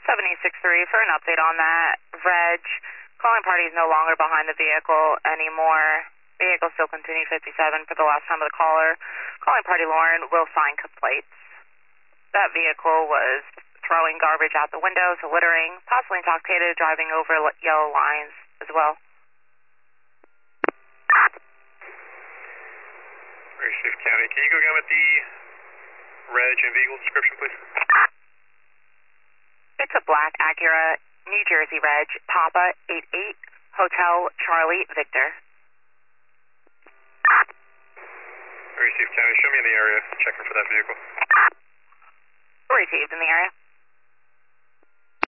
7063 for an update on that. Reg, calling party is no longer behind the vehicle anymore. Vehicle still continued 57 for the last time of the caller. Calling party Lauren will sign complaints. That vehicle was throwing garbage out the windows, littering, possibly intoxicated, driving over yellow lines as well. Recife County, can you go again with the reg and vehicle description, please? It's a black Acura, New Jersey reg, Papa 88, Hotel Charlie Victor. Recife County, show me in the area, checking for that vehicle. Received in the area.